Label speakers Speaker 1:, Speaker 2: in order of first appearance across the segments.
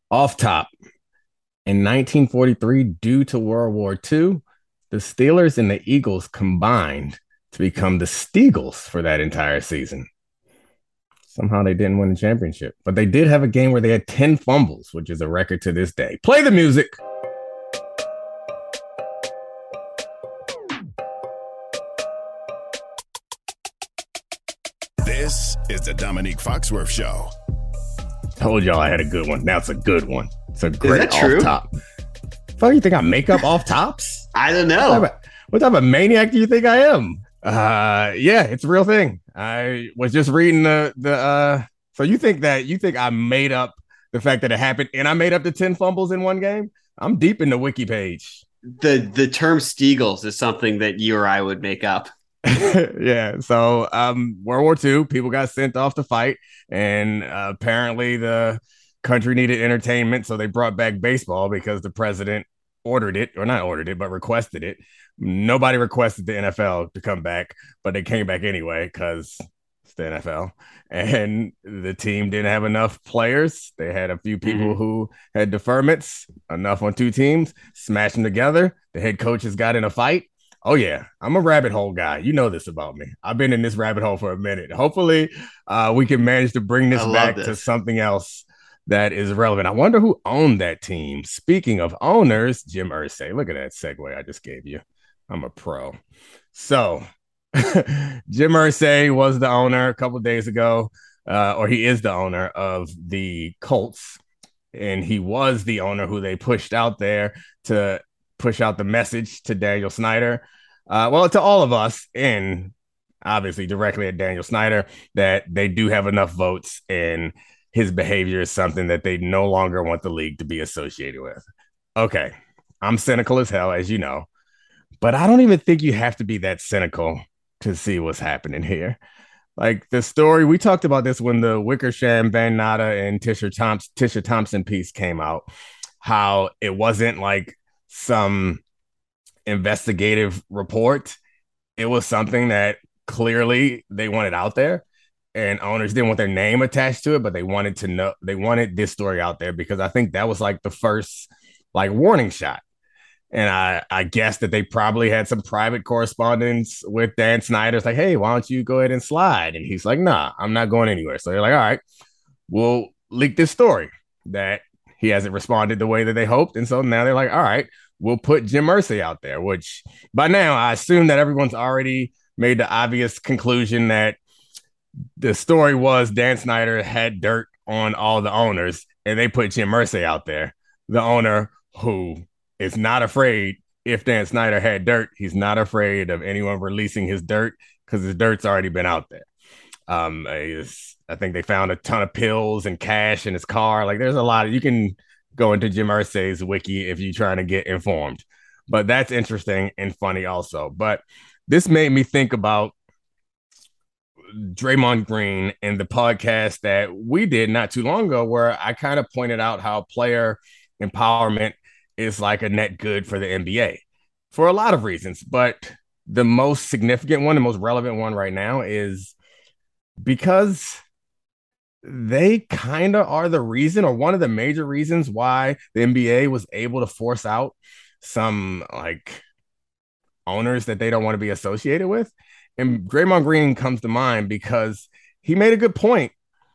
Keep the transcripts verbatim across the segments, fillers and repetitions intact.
Speaker 1: Off top, in nineteen forty-three, due to World War Two, the Steelers and the Eagles combined to become the Steagles for that entire season. Somehow they didn't win the championship, but they did have a game where they had ten fumbles, which is a record to this day. Play the music.
Speaker 2: This is the Dominique Foxworth Show.
Speaker 1: Told y'all I had a good one. Now it's a good one. It's a great off
Speaker 3: true?
Speaker 1: top. Fuck, you think I make up off tops?
Speaker 3: I don't
Speaker 1: What
Speaker 3: know.
Speaker 1: type, of, what type of maniac do you think I am? Uh, yeah, it's a real thing. I was just reading the the. Uh, so you think that you think I made up the fact that it happened, and I made up the ten fumbles in one game? I'm deep in the wiki page.
Speaker 3: The the term Steagles is something that you or I would make up.
Speaker 1: Yeah. So, um, World War Two, people got sent off to fight, and uh, apparently the country needed entertainment, so they brought back baseball because the president ordered it, or not ordered it, but requested it. Nobody requested the N F L to come back, but they came back anyway because it's the N F L. And the team didn't have enough players. They had a few people
Speaker 3: Mhm.
Speaker 1: who had deferments, enough on two teams, smashed them together. The head coaches got in a fight. Oh yeah, I'm a rabbit hole guy. You know this about me. I've been in this rabbit hole for a minute. Hopefully, uh, we can manage to bring
Speaker 3: I
Speaker 1: this
Speaker 3: love
Speaker 1: back to
Speaker 3: this.
Speaker 1: something else that is relevant. I wonder who owned that team. Speaking of owners, Jim Irsay. Look at that segue I just gave you. I'm a pro. So, Jim Irsay was the owner a couple days ago, uh, or he is the owner of the Colts, and he was the owner who they pushed out there to push out the message to Daniel Snyder. Uh, well, to all of us, and obviously directly at Daniel Snyder, that they do have enough votes, and his behavior is something that they no longer want the league to be associated with. Okay, I'm cynical as hell, as you know, but I don't even think you have to be that cynical to see what's happening here. Like the story, we talked about this when the Wickersham, Van Natta, and Tisha Thompson, Tisha Thompson piece came out, how it wasn't like some investigative report. It was something that clearly they wanted out there, and owners didn't want their name attached to it, but they wanted to know, they wanted this story out there because I think that was like the first like warning shot. And I, I guess that they probably had some private correspondence with Dan Snyder. It's like, hey, why don't you go ahead and slide? And he's like, nah, I'm not going anywhere. So they're like, all right, we'll leak this story that he hasn't responded the way that they hoped. And so now they're like, all right, we'll put Jim Irsay out there, which by now I assume that everyone's already made the obvious conclusion that the story was Dan Snyder had dirt on all the owners, and they put Jim Irsay out there, the owner who is not afraid. If Dan Snyder had dirt, he's not afraid of anyone releasing his dirt because his dirt's already been out there. Um, I think they found a ton of pills and cash in his car. Like, there's a lot of, you can go into Jim Irsay's wiki if you're trying to get informed. But that's interesting and funny also. But this made me think about Draymond Green and the podcast that we did not too long ago, where I kind of pointed out how player empowerment is like a net good for the N B A for a lot of reasons. But the most significant one, the most relevant one right now is because they kind of are the reason, or one of the major reasons why the N B A was able to force out some like owners that they don't want to be associated with. And Draymond Green comes to mind because he made a good point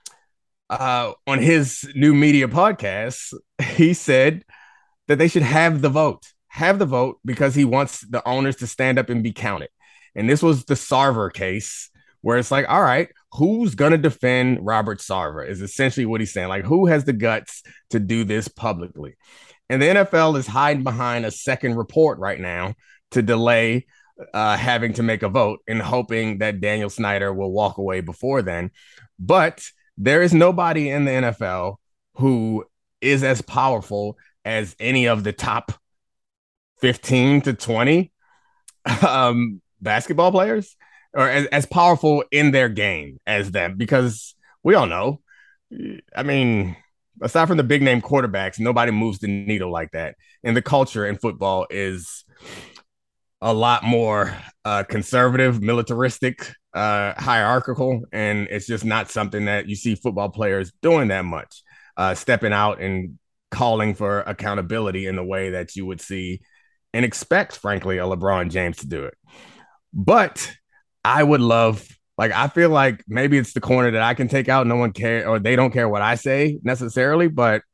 Speaker 1: uh, on his new media podcast. He said that they should have the vote, have the vote because he wants the owners to stand up and be counted. And this was the Sarver case where it's like, all right, who's going to defend Robert Sarver is essentially what he's saying. Like, who has the guts to do this publicly? And the N F L is hiding behind a second report right now to delay uh, having to make a vote and hoping that Daniel Snyder will walk away before then. But there is nobody in the N F L who is as powerful as any of the top fifteen to twenty um, basketball players, or as, as powerful in their game as them, because we all know, I mean, aside from the big name quarterbacks, nobody moves the needle like that. And the culture in football is a lot more uh, conservative, militaristic, uh, hierarchical, and it's just not something that you see football players doing that much, uh, stepping out and calling for accountability in the way that you would see and expect, frankly, a LeBron James to do it. But I would love, like, I feel like maybe it's the corner that I can take out. No one care, or they don't care what I say necessarily, but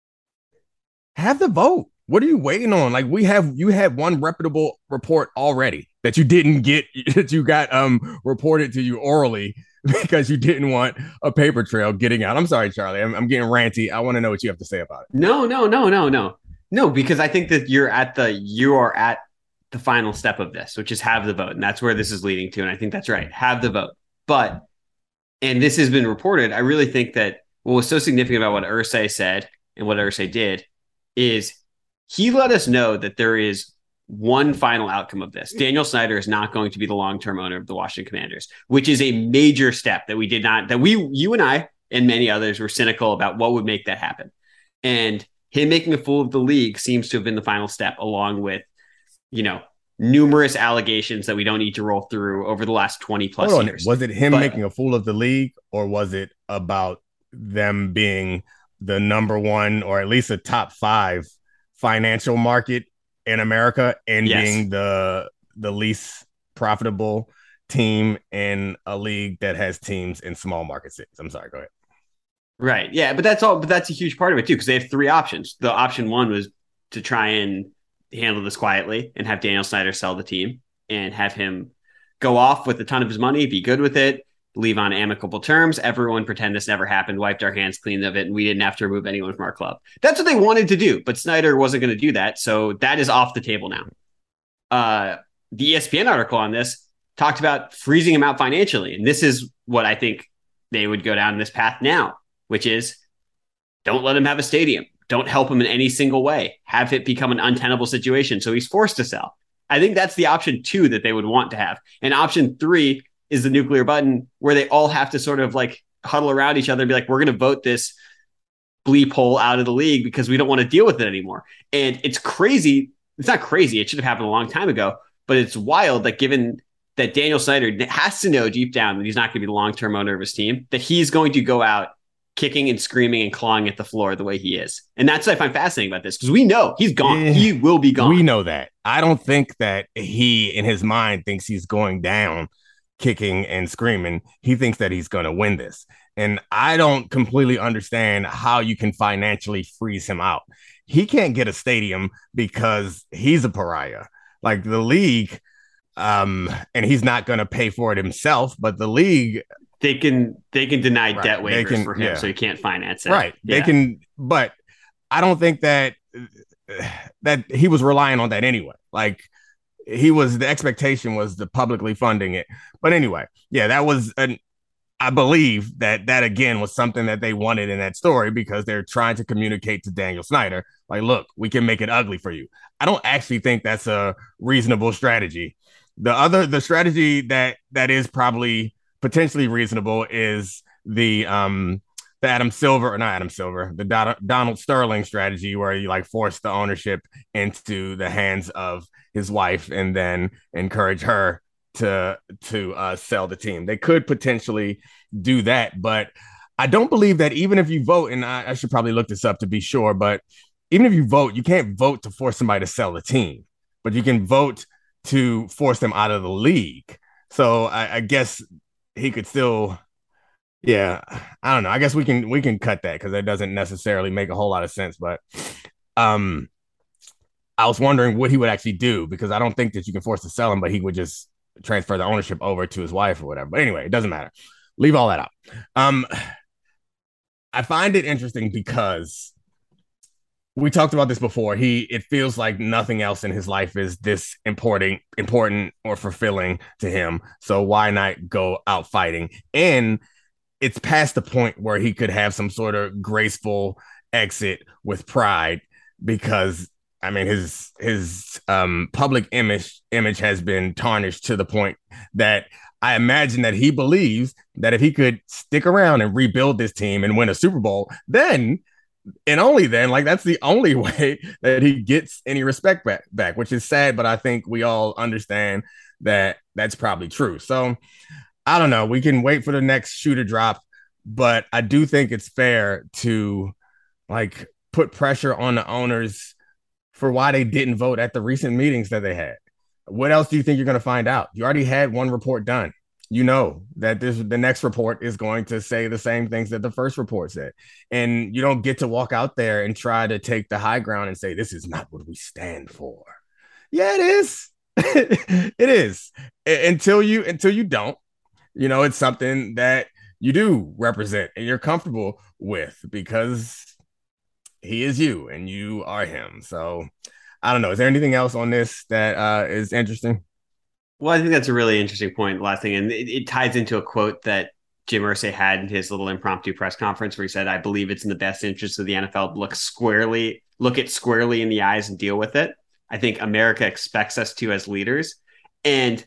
Speaker 1: have the vote. What are you waiting on? Like, we have, you had one reputable report already that you didn't get, that you got um reported to you orally because you didn't want a paper trail getting out. I'm sorry, Charlie. I'm, I'm getting ranty. I want to know what you have to say about it.
Speaker 3: No, no, no, no, no, no, because I think that you're at the you are at the final step of this, which is have the vote, and that's where this is leading to. And I think that's right. Have the vote, but and this has been reported. I really think that what was so significant about what Irsay said and what Irsay did is he let us know that there is one final outcome of this. Daniel Snyder is not going to be the long-term owner of the Washington Commanders, which is a major step that we did not, that we, you and I, and many others were cynical about what would make that happen. And him making a fool of the league seems to have been the final step, along with, you know, numerous allegations that we don't need to roll through over the last twenty plus years.
Speaker 1: Was it him
Speaker 3: but,
Speaker 1: making a fool of the league, or was it about them being the number one, or at least a top five financial market in America, and yes. being the the least profitable team in a league that has teams in small market cities? I'm sorry, go ahead.
Speaker 3: Right. Yeah, but that's all. But that's a huge part of it too, because they have three options. The option one was to try and handle this quietly and have Daniel Snyder sell the team and have him go off with a ton of his money, be good with it, leave on amicable terms. Everyone pretend this never happened, wiped our hands clean of it, and we didn't have to remove anyone from our club. That's what they wanted to do, but Snyder wasn't going to do that, so that is off the table now. Uh, the E S P N article on this talked about freezing him out financially, and this is what I think they would go down this path now, which is don't let him have a stadium. Don't help him in any single way. Have it become an untenable situation so he's forced to sell. I think that's the option two that they would want to have. And option three is the nuclear button, where they all have to sort of like huddle around each other and be like, we're going to vote this bleep hole out of the league because we don't want to deal with it anymore. And it's crazy. It's not crazy. It should have happened a long time ago, but it's wild that given that Daniel Snyder has to know deep down that he's not going to be the long-term owner of his team, that he's going to go out kicking and screaming and clawing at the floor the way he is. And that's what I find fascinating about this, because we know he's gone. Yeah, he will be gone.
Speaker 1: We know that. I don't think that he, in his mind, thinks he's going down kicking and screaming. He thinks that he's going to win this. And I don't completely understand how you can financially freeze him out. He can't get a stadium because he's a pariah. Like the league, um, and he's not going to pay for it himself, but the league...
Speaker 3: They can they can deny
Speaker 1: right.
Speaker 3: debt waivers
Speaker 1: can,
Speaker 3: for him,
Speaker 1: yeah.
Speaker 3: so he can't finance it.
Speaker 1: Right.
Speaker 3: Yeah.
Speaker 1: They can, but I don't think that that he was relying on that anyway. Like he was, the expectation was the publicly funding it. But anyway, yeah, that was an, I believe that that again was something that they wanted in that story, because they're trying to communicate to Daniel Snyder, like, look, we can make it ugly for you. I don't actually think that's a reasonable strategy. The other, the strategy that that is probably potentially reasonable is the um the Adam Silver, or not Adam Silver, the Don- Donald Sterling strategy, where you like force the ownership into the hands of his wife and then encourage her to to uh, sell the team. They could potentially do that, but I don't believe that even if you vote, and I, I should probably look this up to be sure, but even if you vote, you can't vote to force somebody to sell the team, but you can vote to force them out of the league. So I, I guess he could still, yeah, I don't know. I guess we can we can cut that because that doesn't necessarily make a whole lot of sense. But um, I was wondering what he would actually do, because I don't think that you can force to sell him, but he would just transfer the ownership over to his wife or whatever. But anyway, it doesn't matter. Leave all that out. Um, I find it interesting because we talked about this before. He, it feels like nothing else in his life is this important, important or fulfilling to him. So why not go out fighting? And it's past the point where he could have some sort of graceful exit with pride, because I mean, his his um, public image image has been tarnished to the point that I imagine that he believes that if he could stick around and rebuild this team and win a Super Bowl, then and only then, like that's the only way that he gets any respect back, back, which is sad, but I think we all understand that that's probably true. So I don't know. We can wait for the next shoe to drop, but I do think it's fair to like put pressure on the owners for why they didn't vote at the recent meetings that they had. What else do you think you're going to find out? You already had one report done. You know that this the next report is going to say the same things that the first report said. And you don't get to walk out there and try to take the high ground and say, this is not what we stand for. Yeah, it is. It is. Until you until you don't, you know, it's something that you do represent and you're comfortable with because he is you and you are him. So I don't know. Is there anything else on this that uh, is interesting?
Speaker 3: Well, I think that's a really interesting point. Last thing, and it, it ties into a quote that Jim Irsay had in his little impromptu press conference where he said, "I believe it's in the best interest of the N F L to look squarely, look it squarely in the eyes and deal with it." I think America expects us to as leaders. And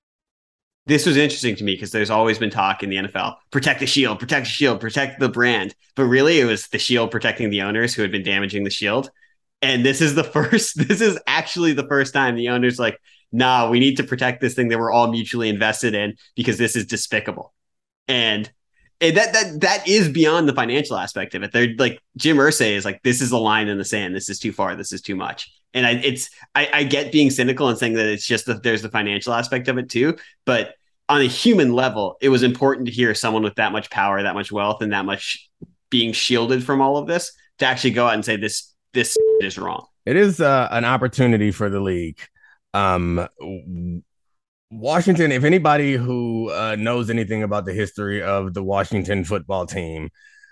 Speaker 3: this was interesting to me because there's always been talk in the N F L, protect the shield, protect the shield, protect the brand. But really it was the shield protecting the owners who had been damaging the shield. And this is the first, this is actually the first time the owners like, nah, we need to protect this thing that we're all mutually invested in because this is despicable. And, and that that that is beyond the financial aspect of it. They're like, Jim Irsay is like, this is a line in the sand. This is too far. This is too much. And I, it's, I, I get being cynical and saying that it's just that there's the financial aspect of it too. But on a human level, it was important to hear someone with that much power, that much wealth, and that much being shielded from all of this to actually go out and say this, this is wrong.
Speaker 1: It is uh, an opportunity for the league. Um, Washington, if anybody who uh, knows anything about the history of the Washington football team,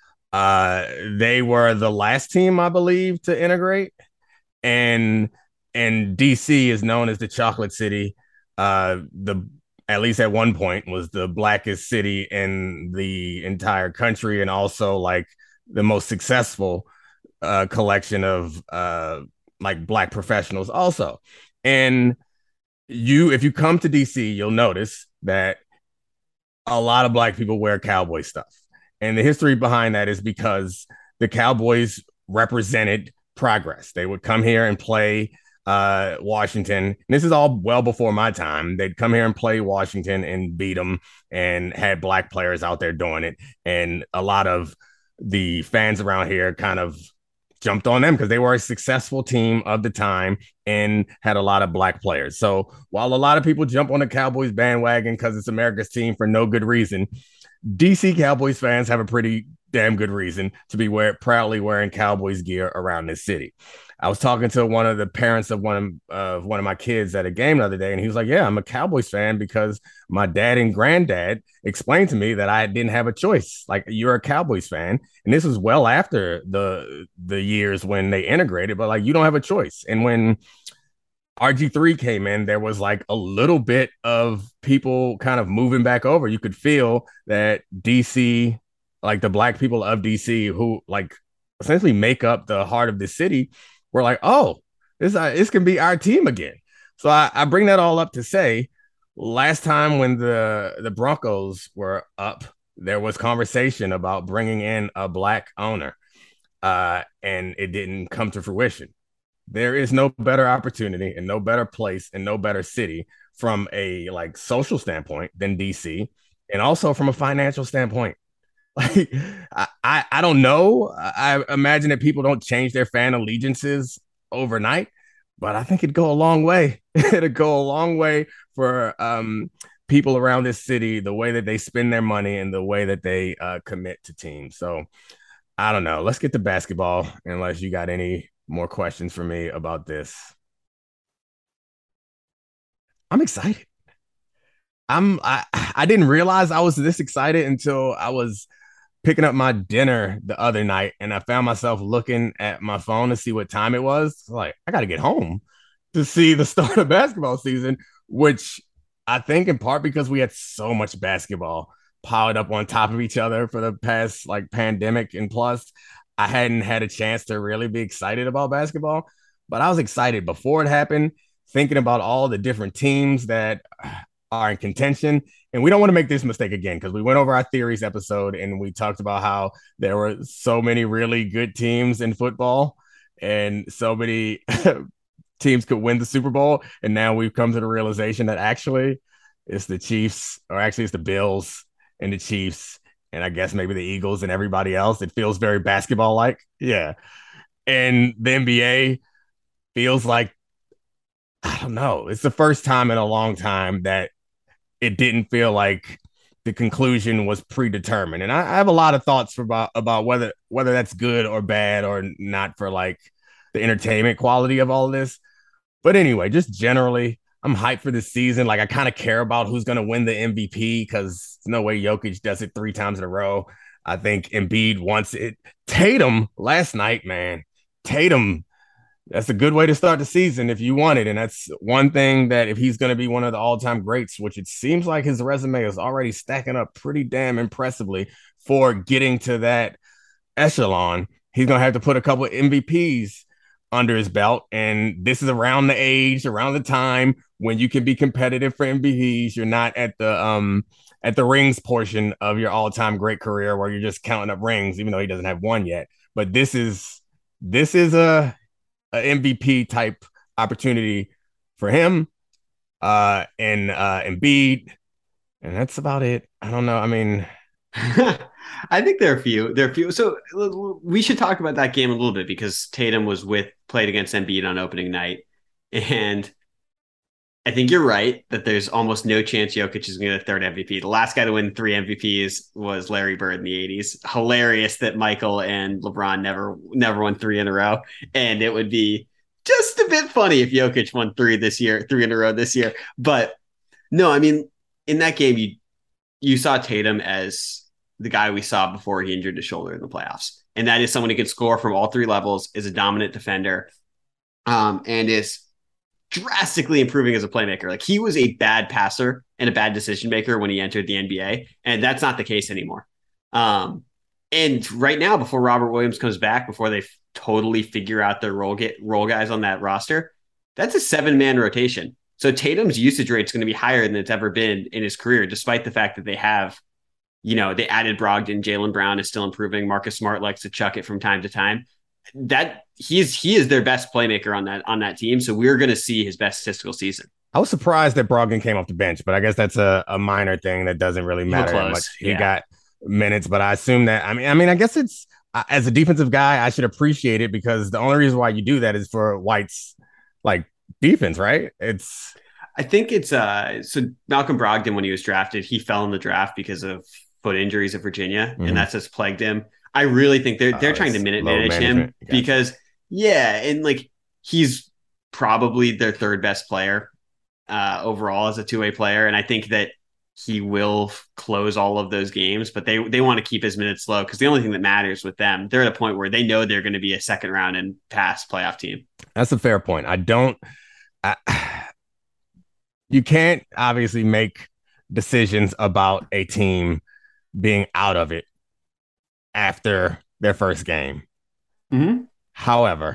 Speaker 1: uh, they were the last team, I believe, to integrate. And and D C is known as the Chocolate City. Uh, the at least at one point was the blackest city in the entire country, and also like the most successful uh, collection of uh, like black professionals also. And you, if you come to D C, you'll notice that a lot of black people wear cowboy stuff. And the history behind that is because the Cowboys represented progress. They would come here and play uh, Washington. And this is all well before my time. They'd come here and play Washington and beat them and had black players out there doing it. And a lot of the fans around here kind of jumped on them because they were a successful team of the time and had a lot of black players. So while a lot of people jump on the Cowboys bandwagon because it's America's team for no good reason, D C Cowboys fans have a pretty damn good reason to be wear, proudly wearing Cowboys gear around this city. I was talking to one of the parents of one of uh, one of my kids at a game the other day, and he was like, yeah, I'm a Cowboys fan because my dad and granddad explained to me that I didn't have a choice. Like, you're a Cowboys fan. And this was well after the the years when they integrated, but like, you don't have a choice. And when R G three came in, there was like a little bit of people kind of moving back over. You could feel that D C, like the black people of D C who like essentially make up the heart of the city, were like, oh, this, uh, this can be our team again. So I, I bring that all up to say, last time when the, the Broncos were up, there was conversation about bringing in a black owner, uh, and it didn't come to fruition. There is no better opportunity and no better place and no better city from a like social standpoint than D C, and also from a financial standpoint. Like, I, I don't know. I imagine that people don't change their fan allegiances overnight, but I think it'd go a long way. It'd go a long way for um, people around this city, the way that they spend their money and the way that they uh, commit to teams. So I don't know. Let's get to basketball, unless you got any more questions for me about this. I'm excited. I'm I, I didn't realize I was this excited until I was picking up my dinner the other night, and I found myself looking at my phone to see what time it was. Like, I got to get home to see the start of basketball season, which I think in part because we had so much basketball piled up on top of each other for the past like pandemic, and plus I hadn't had a chance to really be excited about basketball. But I was excited before it happened, thinking about all the different teams that are in contention. And we don't want to make this mistake again, because we went over our theories episode and we talked about how there were so many really good teams in football and so many teams could win the Super Bowl. And now we've come to the realization that actually it's the Chiefs, or actually it's the Bills and the Chiefs, and I guess maybe the Eagles and everybody else. It feels very basketball like. Yeah. And the N B A feels like, I don't know, it's the first time in a long time that it didn't feel like the conclusion was predetermined. And I, I have a lot of thoughts for about, about whether whether that's good or bad or not for like the entertainment quality of all of this. But anyway, just generally, I'm hyped for this season. Like, I kind of care about who's going to win the M V P because there's no way Jokic does it three times in a row. I think Embiid wants it. Tatum last night, man. Tatum, that's a good way to start the season if you want it. And that's one thing that if he's going to be one of the all-time greats, which it seems like his resume is already stacking up pretty damn impressively for getting to that echelon, he's going to have to put a couple of M V Ps under his belt. And this is around the age, around the time when you can be competitive for M V Ps. You're not at the um at the rings portion of your all-time great career where you're just counting up rings, even though he doesn't have one yet. But this is this is a, a M V P type opportunity for him uh and uh Embiid. And that's about it. I don't know. I mean,
Speaker 3: I think there are a few. There are a few. So we should talk about that game a little bit because Tatum was with played against Embiid on opening night, and I think you're right that there's almost no chance Jokic is going to get a third M V P. The last guy to win three M V Ps was Larry Bird in the eighties. Hilarious that Michael and LeBron never never won three in a row, and it would be just a bit funny if Jokic won three this year, three in a row this year. But no, I mean, in that game, you you saw Tatum as the guy we saw before he injured his shoulder in the playoffs. And that is someone who can score from all three levels, is a dominant defender, um, and is drastically improving as a playmaker. Like, he was a bad passer and a bad decision maker when he entered the N B A, and that's not the case anymore. Um, and right now, before Robert Williams comes back, before they f- totally figure out their role, get, role guys on that roster, that's a seven-man rotation. So Tatum's usage rate is going to be higher than it's ever been in his career, despite the fact that they have, you know, they added Brogdon. Jaylen Brown is still improving. Marcus Smart likes to chuck it from time to time. That he's he is their best playmaker on that on that team. So we're going to see his best statistical season.
Speaker 1: I was surprised that Brogdon came off the bench, but I guess that's a, a minor thing that doesn't really matter that much. He yeah. got minutes, but I assume that I mean I mean I guess it's uh, as a defensive guy, I should appreciate it because the only reason why you do that is for White's like defense, right? It's
Speaker 3: I think it's uh so Malcolm Brogdon, when he was drafted, he fell in the draft because of foot injuries at Virginia, mm-hmm. and that's just plagued him. I really think they're they're uh, trying to minute manage him gotcha. because yeah, and like he's probably their third best player uh overall as a two-way player, and I think that he will close all of those games, but they they want to keep his minutes low because the only thing that matters with them, they're at a point where they know they're going to be a second round and pass playoff team.
Speaker 1: That's a fair point. I don't I, you can't obviously make decisions about a team being out of it after their first game.
Speaker 3: Mm-hmm.
Speaker 1: However,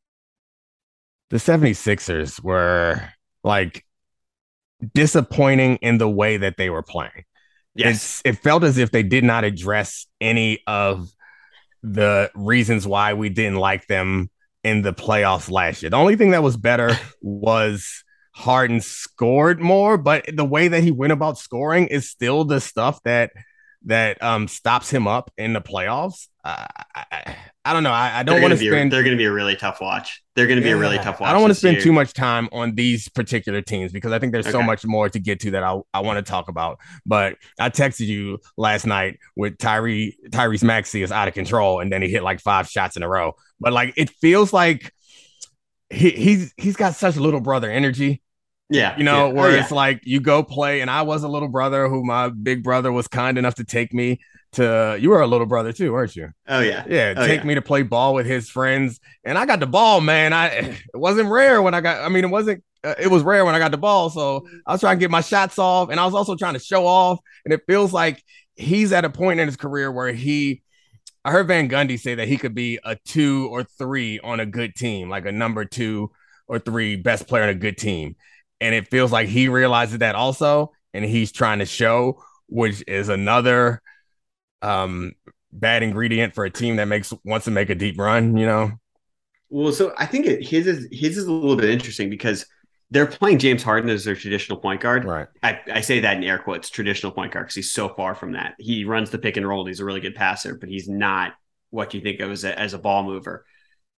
Speaker 1: the 76ers were like disappointing in the way that they were playing.
Speaker 3: Yes.
Speaker 1: It's, it felt as if they did not address any of the reasons why we didn't like them in the playoffs last year. The only thing that was better was Harden scored more, but the way that he went about scoring is still the stuff that that um stops him up in the playoffs. Uh, I, I don't know. I, I don't want to spend.
Speaker 3: A, they're going to be a really tough watch. They're going to be yeah, a really tough watch.
Speaker 1: I don't want to spend year. too much time on these particular teams because I think there's okay. so much more to get to that I, I want to talk about. But I texted you last night with Tyree Tyrese Maxey is out of control, and then he hit like five shots in a row. But like it feels like he, he's he's got such little brother energy.
Speaker 3: Yeah.
Speaker 1: You know,
Speaker 3: yeah.
Speaker 1: where
Speaker 3: oh,
Speaker 1: it's
Speaker 3: yeah.
Speaker 1: like you go play, and I was a little brother who my big brother was kind enough to take me to. You were a little brother too, weren't you?
Speaker 3: Oh, yeah.
Speaker 1: Yeah.
Speaker 3: Oh,
Speaker 1: take
Speaker 3: yeah.
Speaker 1: me to play ball with his friends. And I got the ball, man. I It wasn't rare when I got, I mean, it wasn't, uh, it was rare when I got the ball. So I was trying to get my shots off, and I was also trying to show off. And it feels like he's at a point in his career where he, I heard Van Gundy say that he could be a two or three on a good team, like a number two or three best player on a good team. And it feels like he realizes that also, and he's trying to show, which is another um, bad ingredient for a team that makes wants to make a deep run, you know?
Speaker 3: Well, so I think it, his is his is a little bit interesting because they're playing James Harden as their traditional point guard.
Speaker 1: Right.
Speaker 3: I, I say that in air quotes, traditional point guard, because he's so far from that. He runs the pick and roll. And he's a really good passer, but he's not what you think of as a, as a ball mover.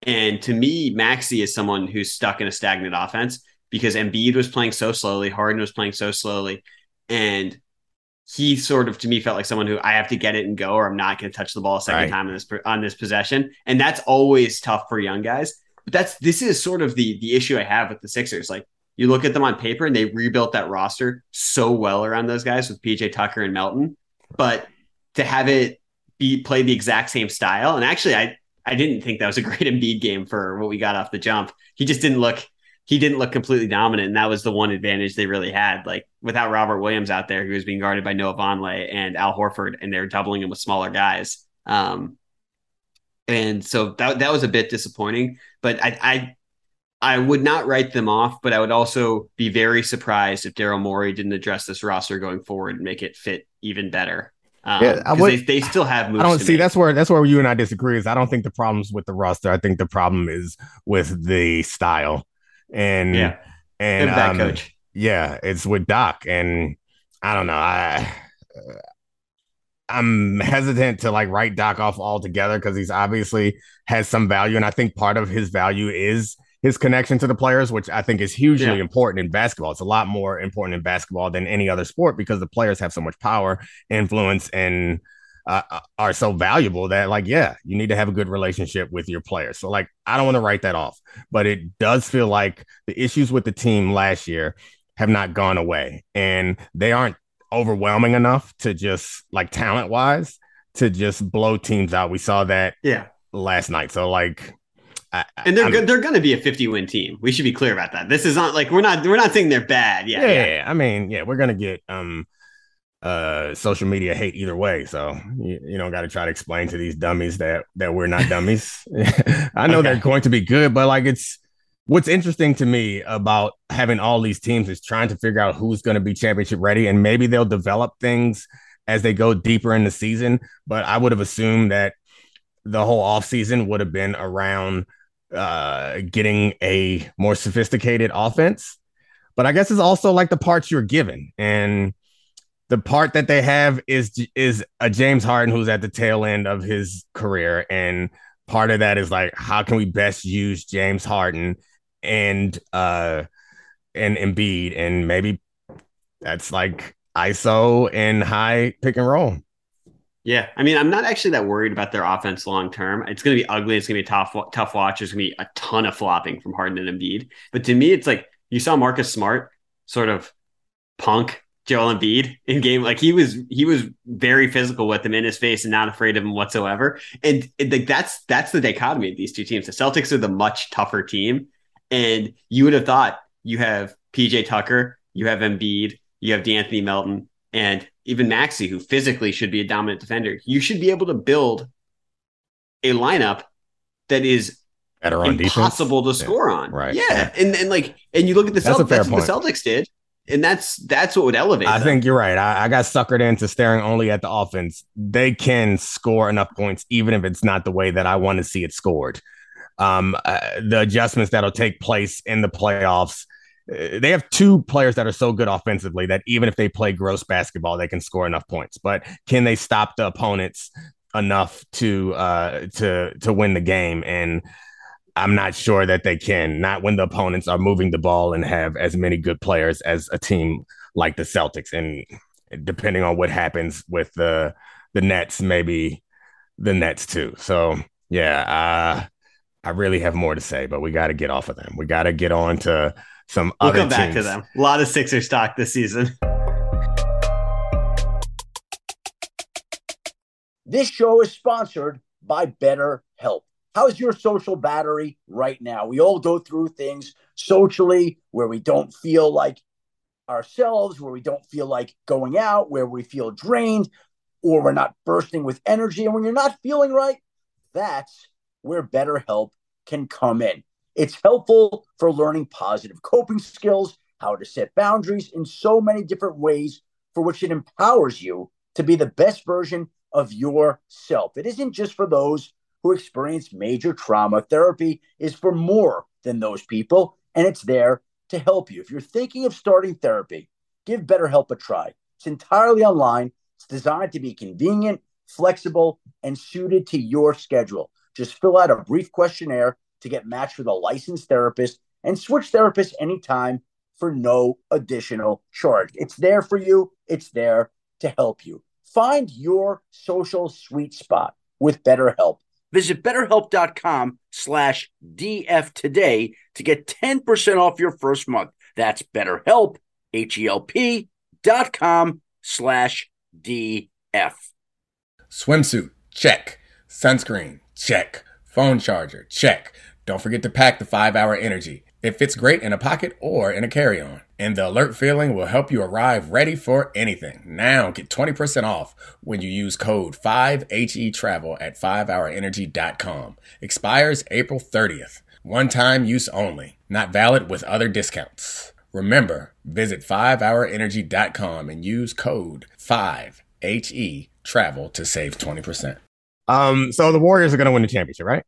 Speaker 3: And to me, Maxey is someone who's stuck in a stagnant offense because Embiid was playing so slowly, Harden was playing so slowly, and he sort of to me felt like someone who I have to get it and go, or I'm not going to touch the ball a second right. time on this on this possession, and that's always tough for young guys. But that's this is sort of the the issue I have with the Sixers. Like you look at them on paper, and they rebuilt that roster so well around those guys with P J Tucker and Melton, but to have it be play the exact same style, and actually, I I didn't think that was a great Embiid game for what we got off the jump. He just didn't look. He didn't look completely dominant, and that was the one advantage they really had. Like without Robert Williams out there, who was being guarded by Noah Vonleh and Al Horford, and they're doubling him with smaller guys. Um, and so that that was a bit disappointing. But I, I I would not write them off, but I would also be very surprised if Daryl Morey didn't address this roster going forward and make it fit even better. Um, yeah, I would, they, they still have moves.
Speaker 1: I don't see
Speaker 3: make.
Speaker 1: that's where that's where you and I disagree. Is I don't think the problem's with the roster. I think the problem is with the style. And
Speaker 3: yeah,
Speaker 1: and
Speaker 3: that
Speaker 1: um,
Speaker 3: coach.
Speaker 1: Yeah, it's with Doc, and I don't know. I uh, I'm hesitant to like write Doc off altogether because he's obviously has some value, and I think part of his value is his connection to the players, which I think is hugely yeah. important in basketball. It's a lot more important in basketball than any other sport because the players have so much power, influence, and Uh, are so valuable that like, yeah, you need to have a good relationship with your players. So like, I don't want to write that off, but it does feel like the issues with the team last year have not gone away, and they aren't overwhelming enough to just like talent wise to just blow teams out. We saw that
Speaker 3: yeah
Speaker 1: last night. So like,
Speaker 3: I, and they're good, they're going to be a fifty win team. We should be clear about that. This is not like we're not we're not saying they're bad. Yeah,
Speaker 1: yeah.
Speaker 3: yeah.
Speaker 1: yeah. I mean, yeah, we're going to get um. uh social media hate either way, so you, you don't got to try to explain to these dummies that that we're not dummies. I know okay. they're going to be good, but like it's what's interesting to me about having all these teams is trying to figure out who's going to be championship ready, and maybe they'll develop things as they go deeper in the season, but I would have assumed that the whole offseason would have been around uh getting a more sophisticated offense. But I guess it's also like the parts you're given, and the part that they have is is a James Harden who's at the tail end of his career. And part of that is like, how can we best use James Harden and uh, and Embiid? And maybe that's like I S O and high pick and roll.
Speaker 3: Yeah. I mean, I'm not actually that worried about their offense long term. It's going to be ugly. It's going to be a tough, tough watch. There's going to be a ton of flopping from Harden and Embiid. But to me, it's like you saw Marcus Smart sort of punk Joel Embiid in game. Like he was, he was very physical with him in his face and not afraid of him whatsoever. And like that's that's the dichotomy of these two teams. The Celtics are the much tougher team, and you would have thought you have P J Tucker, you have Embiid, you have DeAnthony Melton, and even Maxey, who physically should be a dominant defender. You should be able to build a lineup that is
Speaker 1: better on
Speaker 3: impossible
Speaker 1: defense.
Speaker 3: to score
Speaker 1: yeah.
Speaker 3: on.
Speaker 1: Right.
Speaker 3: Yeah. yeah. And and like and you look at the
Speaker 1: that's
Speaker 3: Celtics, that's what
Speaker 1: point.
Speaker 3: the Celtics did. And that's that's what would elevate
Speaker 1: I
Speaker 3: them.
Speaker 1: think you're right. I, I got suckered into staring only at the offense. They can score enough points, even if it's not the way that I want to see it scored. Um, uh, the adjustments that'll take place in the playoffs. Uh, they have two players that are so good offensively that even if they play gross basketball, they can score enough points. But can they stop the opponents enough to uh, to to win the game? And I'm not sure that they can, not when the opponents are moving the ball and have as many good players as a team like the Celtics. And depending on what happens with the the Nets, maybe the Nets too. So, yeah, uh, I really have more to say, but we got to get off of them. We got to get on to some
Speaker 3: we'll
Speaker 1: other
Speaker 3: come back
Speaker 1: teams.
Speaker 3: to them. A lot of Sixer stock this season.
Speaker 4: This show is sponsored by BetterHelp. How's your social battery right now? We all go through things socially where we don't feel like ourselves, where we don't feel like going out, where we feel drained, or we're not bursting with energy. And when you're not feeling right, that's where BetterHelp can come in. It's helpful for learning positive coping skills, how to set boundaries in so many different ways, for which it empowers you to be the best version of yourself. It isn't just for those who experience major trauma. Therapy is for more than those people, and it's there to help you. If you're thinking of starting therapy, give BetterHelp a try. It's entirely online. It's designed to be convenient, flexible, and suited to your schedule. Just fill out a brief questionnaire to get matched with a licensed therapist and switch therapists anytime for no additional charge. It's there for you. It's there to help you. Find your social sweet spot with BetterHelp. Visit betterhelp.com slash DF today to get ten percent off your first month. That's BetterHelp, H-E-L-P dot com slash DF.
Speaker 1: Swimsuit, check. Sunscreen, check. Phone charger, check. Don't forget to pack the five hour Energy. It fits great in a pocket or in a carry-on. And the alert feeling will help you arrive ready for anything. Now get twenty percent off when you use code five H E travel at five hour energy dot com. Expires April thirtieth. One-time use only. Not valid with other discounts. Remember, visit five hour energy dot com and use code five H E travel to save twenty percent. Um, so the Warriors are going to win the championship, right?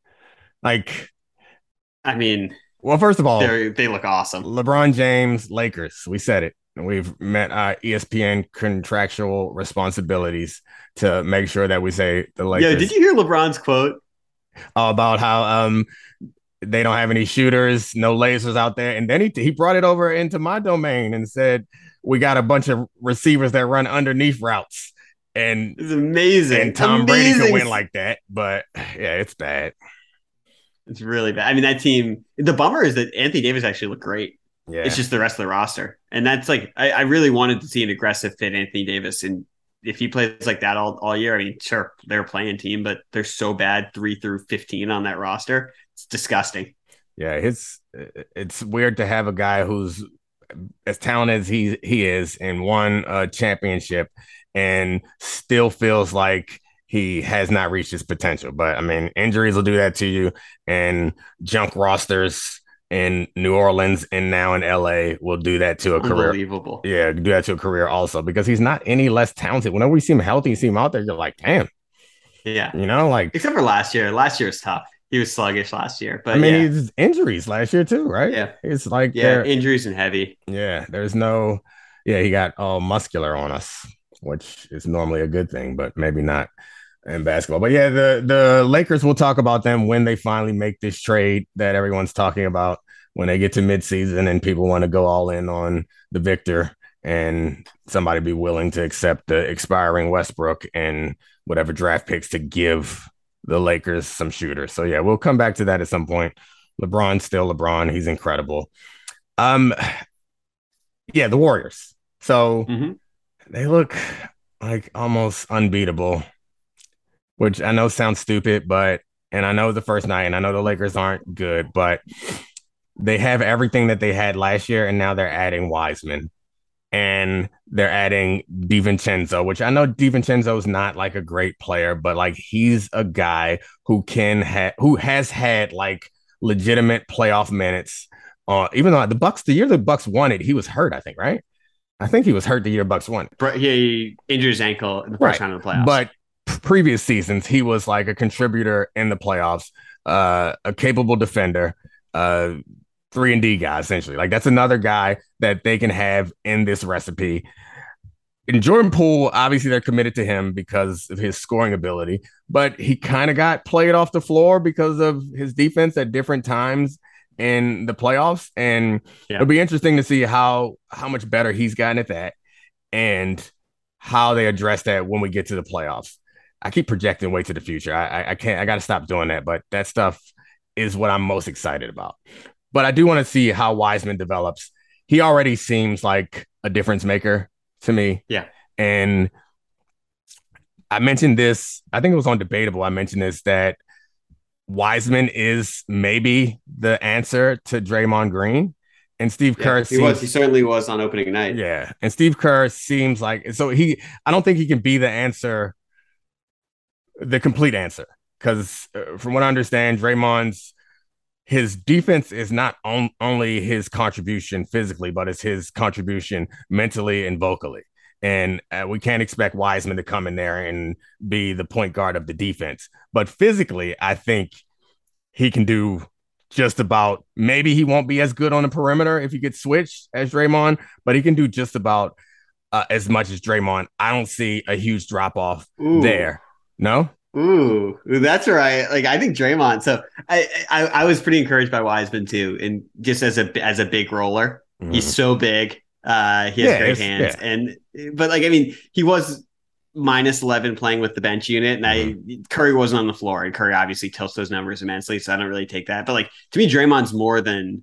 Speaker 1: Like,
Speaker 3: I mean...
Speaker 1: Well, first of all,
Speaker 3: They're, they look awesome.
Speaker 1: LeBron James, Lakers. We said it. We've met our E S P N contractual responsibilities to make sure that we say the Lakers.
Speaker 3: Yeah, did you hear LeBron's quote?
Speaker 1: About how um they don't have any shooters, no lasers out there. And then he, he brought it over into my domain and said, we got a bunch of receivers that run underneath routes. And
Speaker 3: it's amazing.
Speaker 1: And Tom
Speaker 3: amazing.
Speaker 1: Brady can win like that. But yeah, it's bad.
Speaker 3: It's really bad. I mean, that team, the bummer is that Anthony Davis actually looked great.
Speaker 1: Yeah.
Speaker 3: It's just the rest of the roster. And that's like, I, I really wanted to see an aggressive fit Anthony Davis. And if he plays like that all, all year, I mean, sure, they're a playing team, but they're so bad three through fifteen on that roster. It's disgusting.
Speaker 1: Yeah, it's it's weird to have a guy who's as talented as he, he is and won a championship and still feels like he has not reached his potential. But I mean, injuries will do that to you, and junk rosters in New Orleans and now in L A will do that to a career.
Speaker 3: Unbelievable.
Speaker 1: Yeah, do that to a career also, because he's not any less talented. Whenever we see him healthy, you see him out there, you're like, damn.
Speaker 3: Yeah.
Speaker 1: You know, like
Speaker 3: except for last year. Last year was tough. He was sluggish last year. But
Speaker 1: I mean,
Speaker 3: yeah.
Speaker 1: he's injuries last year too, right?
Speaker 3: Yeah.
Speaker 1: It's like
Speaker 3: yeah, injuries and heavy.
Speaker 1: Yeah, there's no yeah, he got all muscular on us, which is normally a good thing, but maybe not in basketball. But yeah, the the Lakers, will talk about them when they finally make this trade that everyone's talking about, when they get to midseason and people want to go all in on the victor and somebody be willing to accept the expiring Westbrook and whatever draft picks to give the Lakers some shooters. So yeah, we'll come back to that at some point. LeBron's still LeBron. He's incredible. Um, yeah, the Warriors. So
Speaker 3: mm-hmm.
Speaker 1: they look like almost unbeatable, which I know sounds stupid, but, and I know the first night, and I know the Lakers aren't good, but they have everything that they had last year, and now they're adding Wiseman, and they're adding DiVincenzo, which I know DiVincenzo is not like a great player, but like he's a guy who can have, who has had like legitimate playoff minutes. Uh, even though the Bucks, the year the Bucks won it, he was hurt, I think, right? I think he was hurt the year Bucks won it.
Speaker 3: He injured his ankle in the first
Speaker 1: right.
Speaker 3: round of the playoffs.
Speaker 1: But previous seasons, he was like a contributor in the playoffs, uh, a capable defender, uh, three and D guy, essentially. Like that's another guy that they can have in this recipe. And Jordan Poole, obviously they're committed to him because of his scoring ability, but he kind of got played off the floor because of his defense at different times in the playoffs. And yeah. it'll be interesting to see how, how much better he's gotten at that and how they address that when we get to the playoffs. I keep projecting way to the future. I, I, I can't, I got to stop doing that, but that stuff is what I'm most excited about. But I do want to see how Wiseman develops. He already seems like a difference maker to me.
Speaker 3: Yeah.
Speaker 1: And I mentioned this, I think it was on Debatable. I mentioned this, that Wiseman is maybe the answer to Draymond Green. And Steve
Speaker 3: yeah,
Speaker 1: Kerr
Speaker 3: he
Speaker 1: seems,
Speaker 3: was. He certainly was on opening night.
Speaker 1: Yeah. And Steve Kerr seems like, so he, I don't think he can be the answer, the complete answer. Because uh, from what I understand, Draymond's, his defense is not on, only his contribution physically, but it's his contribution mentally and vocally. And uh, we can't expect Wiseman to come in there and be the point guard of the defense. But physically, I think he can do just about, maybe he won't be as good on the perimeter if he gets switched as Draymond, but he can do just about uh, as much as Draymond. I don't see a huge drop off there. No?
Speaker 3: Ooh, that's right. Like I think Draymond. So I, I I was pretty encouraged by Wiseman too, and just as a as a big roller, mm-hmm. he's so big. Uh, he has yeah, great hands, yeah. and but like I mean, he was minus eleven playing with the bench unit, and mm-hmm. I Curry wasn't on the floor, and Curry obviously tilts those numbers immensely, so I don't really take that. But like to me, Draymond's more than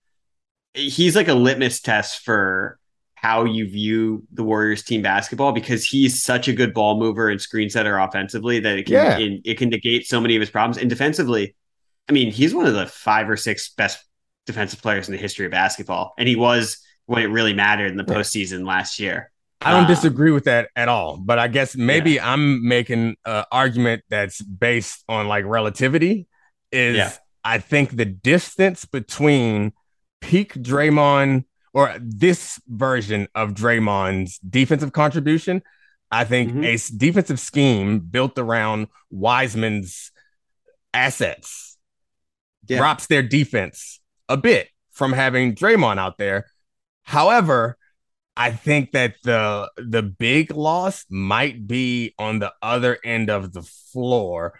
Speaker 3: he's like a litmus test for how you view the Warriors team basketball, because he's such a good ball mover and screen setter offensively that it can yeah. it, it can negate so many of his problems. And defensively, I mean, he's one of the five or six best defensive players in the history of basketball, and he was when it really mattered in the yeah. postseason last year.
Speaker 1: I don't um, disagree with that at all, but I guess maybe yeah. I'm making an argument that's based on like relativity. Is yeah. I think the distance between peak Draymond or this version of Draymond's defensive contribution, I think mm-hmm. a defensive scheme built around Wiseman's assets yeah. drops their defense a bit from having Draymond out there. However, I think that the the big loss might be on the other end of the floor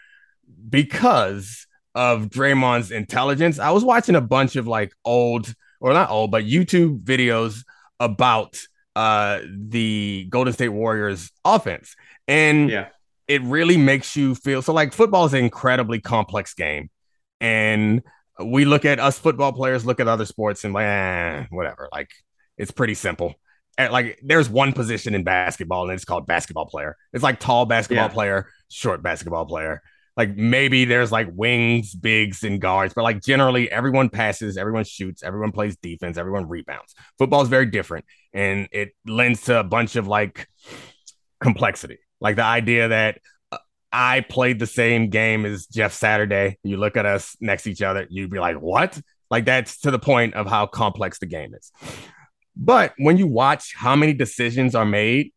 Speaker 1: because of Draymond's intelligence. I was watching a bunch of like old or not old, but YouTube videos about uh, the Golden State Warriors offense. And yeah. it really makes you feel so like football is an incredibly complex game. And we look at us football players, look at other sports and like, eh, whatever, like it's pretty simple. And like there's one position in basketball and it's called basketball player. It's like tall basketball yeah. player, short basketball player. Like maybe there's like wings, bigs, and guards, but like generally everyone passes, everyone shoots, everyone plays defense, everyone rebounds. Football is very different, and it lends to a bunch of like complexity. Like the idea that uh, I played the same game as Jeff Saturday. You look at us next to each other, you'd be like, what? Like that's to the point of how complex the game is. But when you watch how many decisions are made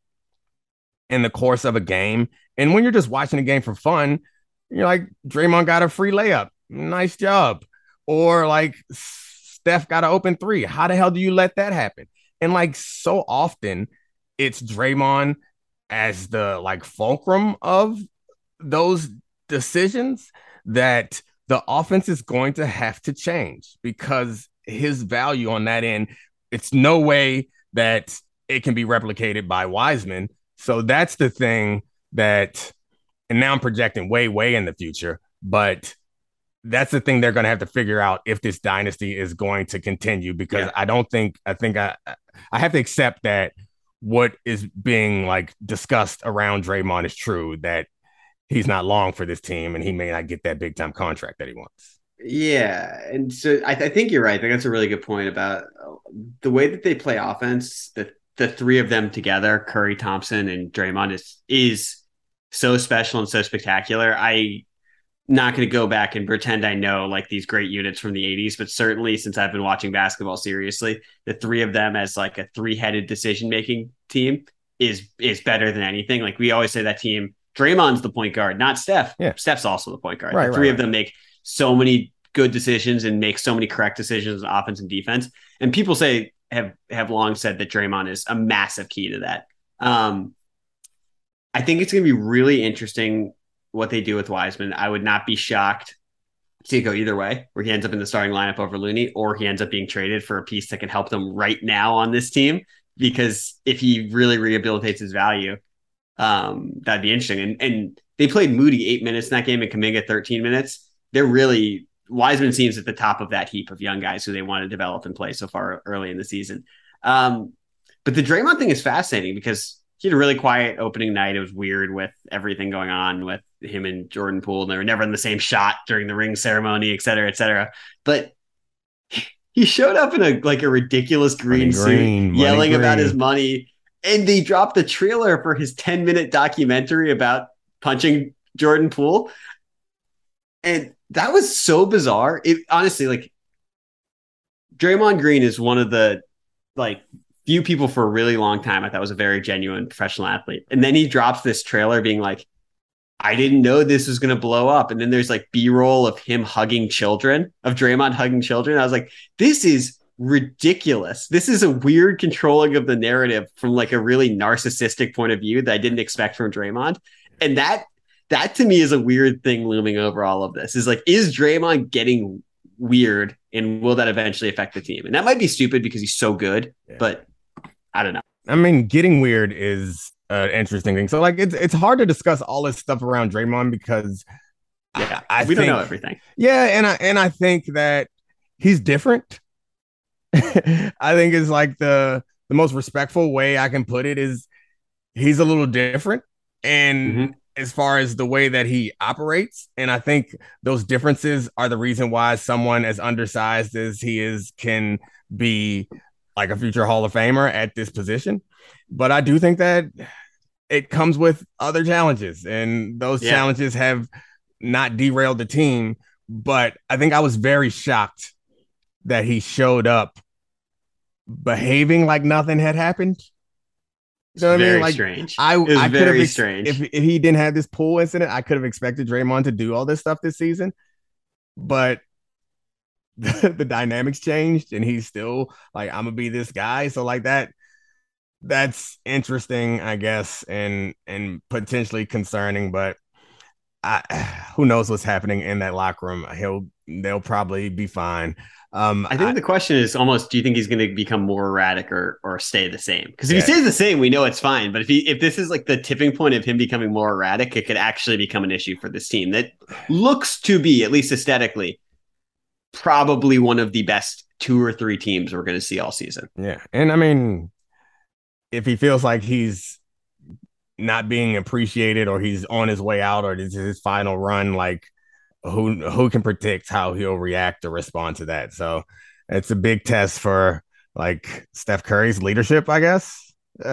Speaker 1: in the course of a game, and when you're just watching a game for fun, you're like, Draymond got a free layup. Nice job. Or like Steph got an open three. How the hell do you let that happen? And like so often it's Draymond as the like fulcrum of those decisions that the offense is going to have to change because his value on that end, it's no way that it can be replicated by Wiseman. So that's the thing that, and now I'm projecting way, way in the future, but that's the thing they're going to have to figure out if this dynasty is going to continue, because yeah. I don't think, I think I, I have to accept that what is being like discussed around Draymond is true, that he's not long for this team and he may not get that big time contract that he wants.
Speaker 3: Yeah. And so I, th- I think you're right. I think that's a really good point about the way that they play offense. The, the three of them together, Curry, Thompson, and Draymond is, is, so special and so spectacular. I not going to go back and pretend I know like these great units from the eighties, but certainly since I've been watching basketball seriously, the three of them as like a three-headed decision-making team is is better than anything. Like we always say that team, Draymond's the point guard, not Steph. Yeah. Steph's also the point guard. Right, the three right, of them right. make so many good decisions and make so many correct decisions on offense and defense. And people say have have long said that Draymond is a massive key to that. Um, I think it's going to be really interesting what they do with Wiseman. I would not be shocked to see it go either way, where he ends up in the starting lineup over Looney, or he ends up being traded for a piece that can help them right now on this team. Because if he really rehabilitates his value, um, that'd be interesting. And and they played Moody eight minutes in that game and Kuminga thirteen minutes. They're really, Wiseman seems at the top of that heap of young guys who they want to develop and play so far early in the season. Um, but the Draymond thing is fascinating because he had a really quiet opening night. It was weird with everything going on with him and Jordan Poole. And they were never in the same shot during the ring ceremony, et cetera, et cetera. But he showed up in a like a ridiculous green money suit, green, yelling green. about his money. And they dropped the trailer for his ten minute documentary about punching Jordan Poole. And that was so bizarre. It honestly, like Draymond Green is one of the like few people for a really long time I thought was a very genuine professional athlete. And then he drops this trailer being like, I didn't know this was going to blow up. And then there's like B-roll of him hugging children, of Draymond hugging children. I was like, this is ridiculous. This is a weird controlling of the narrative from like a really narcissistic point of view that I didn't expect from Draymond. And that that to me is a weird thing looming over all of this. Is like, is Draymond getting weird, and will that eventually affect the team? And that might be stupid because he's so good, yeah. but I don't know.
Speaker 1: I mean, getting weird is an interesting thing. So like, it's it's hard to discuss all this stuff around Draymond because
Speaker 3: yeah, I, I we think, don't know everything.
Speaker 1: Yeah, and I and I think that he's different. I think it's like the the most respectful way I can put it is he's a little different, and mm-hmm. as far as the way that he operates, and I think those differences are the reason why someone as undersized as he is can be like a future Hall of Famer at this position. But I do think that it comes with other challenges, and those yeah. challenges have not derailed the team. But I think I was very shocked that he showed up behaving like nothing had happened. You know what
Speaker 3: very
Speaker 1: I mean? Like,
Speaker 3: strange.
Speaker 1: I,
Speaker 3: it was
Speaker 1: I could
Speaker 3: very
Speaker 1: have ex-
Speaker 3: strange.
Speaker 1: If, if he didn't have this pool incident, I could have expected Draymond to do all this stuff this season. But the, the dynamics changed, and he's still like, I'm gonna be this guy. So like that, that's interesting, I guess, and and potentially concerning. But I, who knows what's happening in that locker room? He'll they'll probably be fine. Um,
Speaker 3: I think I, the question is almost: do you think he's going to become more erratic or or stay the same? Because if yeah. he stays the same, we know it's fine. But if he if this is like the tipping point of him becoming more erratic, it could actually become an issue for this team that looks to be, at least aesthetically, probably one of the best two or three teams we're going to see all season.
Speaker 1: Yeah, and I mean, if he feels like he's not being appreciated, or he's on his way out, or this is his final run, like. Who who can predict how he'll react or respond to that? So it's a big test for like Steph Curry's leadership, I guess,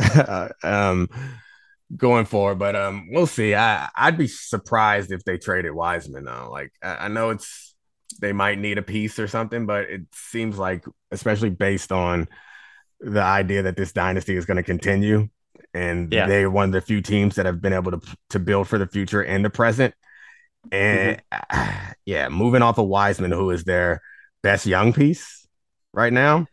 Speaker 1: um, going forward. But um, we'll see. I I'd be surprised if they traded Wiseman though. Like I, I know it's they might need a piece or something, but it seems like, especially based on the idea that this dynasty is going to continue, and yeah. they're one of the few teams that have been able to to build for the future and the present. And mm-hmm. yeah, moving off of Wiseman, who is their best young piece right now,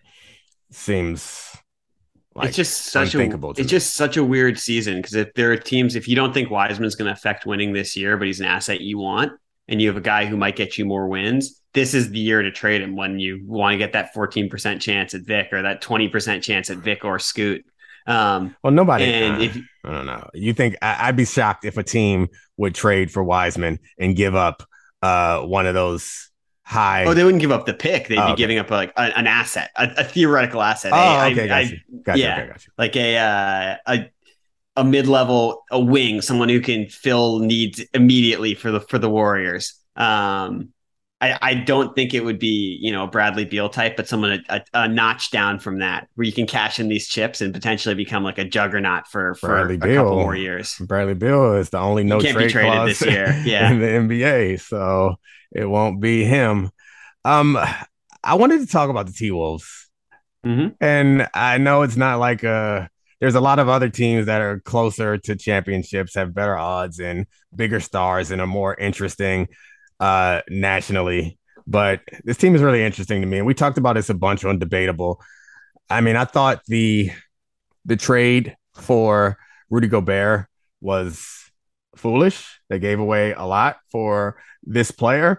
Speaker 1: seems like
Speaker 3: it's just such a it's me. just such a weird season. Because if there are teams, if you don't think Wiseman's going to affect winning this year, but he's an asset you want, and you have a guy who might get you more wins, this is the year to trade him when you want to get that fourteen percent chance at Vic or that twenty percent chance at Vic or Scoot. Um,
Speaker 1: well, nobody.
Speaker 3: And
Speaker 1: uh,
Speaker 3: if
Speaker 1: I don't know, you think I, I'd be shocked if a team would trade for Wiseman and give up uh, one of those high.
Speaker 3: Oh, they wouldn't give up the pick. They'd
Speaker 1: oh,
Speaker 3: be
Speaker 1: okay.
Speaker 3: giving up like a, an asset, a, a theoretical asset.
Speaker 1: Oh,
Speaker 3: I,
Speaker 1: okay,
Speaker 3: I,
Speaker 1: got
Speaker 3: I,
Speaker 1: you. Got
Speaker 3: yeah,
Speaker 1: you. Okay, got you.
Speaker 3: Like a uh, a a mid level, a wing, someone who can fill needs immediately for the for the Warriors. Um, I, I don't think it would be, you know, a Bradley Beal type, but someone a, a, a notch down from that, where you can cash in these chips and potentially become like a juggernaut for, for
Speaker 1: Bradley
Speaker 3: a
Speaker 1: Beal.
Speaker 3: couple more years.
Speaker 1: Bradley Beal is the only no
Speaker 3: trade clause this year. Yeah.
Speaker 1: in the N B A, so it won't be him. Um, I wanted to talk about the T-Wolves,
Speaker 3: mm-hmm.
Speaker 1: and I know it's not like a. There's a lot of other teams that are closer to championships, have better odds and bigger stars, and are more interesting uh nationally, but this team is really interesting to me, and we talked about this a bunch on Debatable. I mean, I thought the the trade for Rudy Gobert was foolish. They gave away a lot for this player.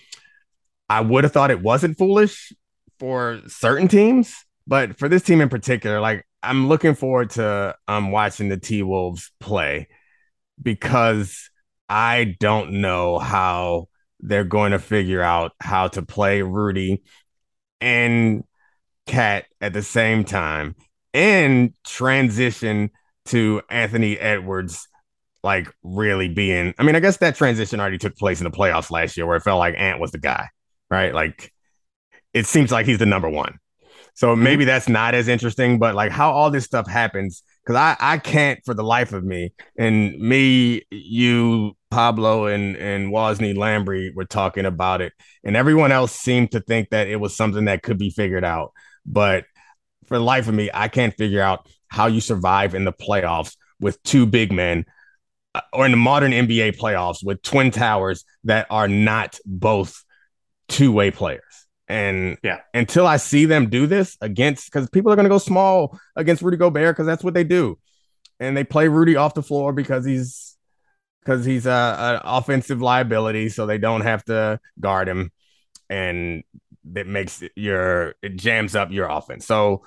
Speaker 1: I would have thought it wasn't foolish for certain teams, but for this team in particular, like I'm looking forward to um watching the T-Wolves play, because I don't know how they're going to figure out how to play Rudy and Cat at the same time and transition to Anthony Edwards, like really being, I mean, I guess that transition already took place in the playoffs last year, where it felt like Ant was the guy, right? Like it seems like he's the number one. So maybe that's not as interesting, but like how all this stuff happens, because I, I can't for the life of me, and me, you, Pablo, and, and Wosny Lambre were talking about it, and everyone else seemed to think that it was something that could be figured out. But for the life of me, I can't figure out how you survive in the playoffs with two big men, or in the modern N B A playoffs with twin towers that are not both two-way players. And
Speaker 3: yeah,
Speaker 1: until I see them do this against, because people are going to go small against Rudy Gobert, because that's what they do. And they play Rudy off the floor because he's because he's a, an offensive liability, so they don't have to guard him, and that makes your it jams up your offense. So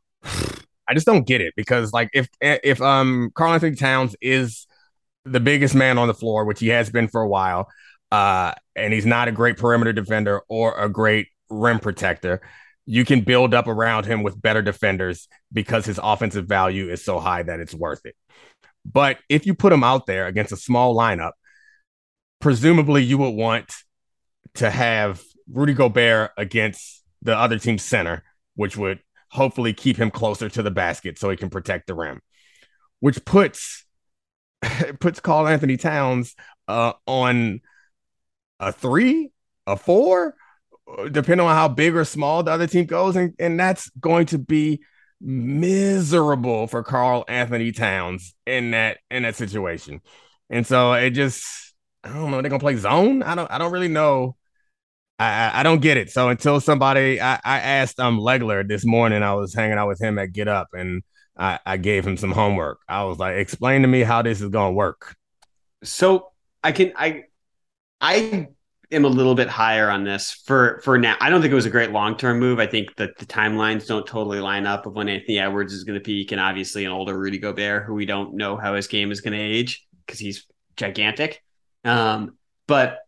Speaker 1: I just don't get it because like if if um Karl-Anthony Towns is the biggest man on the floor, which he has been for a while, uh, and he's not a great perimeter defender or a great rim protector, you can build up around him with better defenders because his offensive value is so high that it's worth it. But if you put him out there against a small lineup, presumably you would want to have Rudy Gobert against the other team's center, which would hopefully keep him closer to the basket so he can protect the rim, which puts puts Karl-Anthony Towns uh, on a three, a four, depending on how big or small the other team goes. And, and that's going to be miserable for Karl-Anthony Towns in that in that situation. And so it just, I don't know, they're gonna play zone. I don't I don't really know. I, I don't get it. So until somebody, I, I asked um Legler this morning, I was hanging out with him at Get Up, and I, I gave him some homework. I was like, explain to me how this is going to work.
Speaker 3: So I can, I, I am a little bit higher on this for, for now. I don't think it was a great long-term move. I think that the timelines don't totally line up of when Anthony Edwards is going to peak, and obviously an older Rudy Gobert, who we don't know how his game is going to age because he's gigantic. Um, but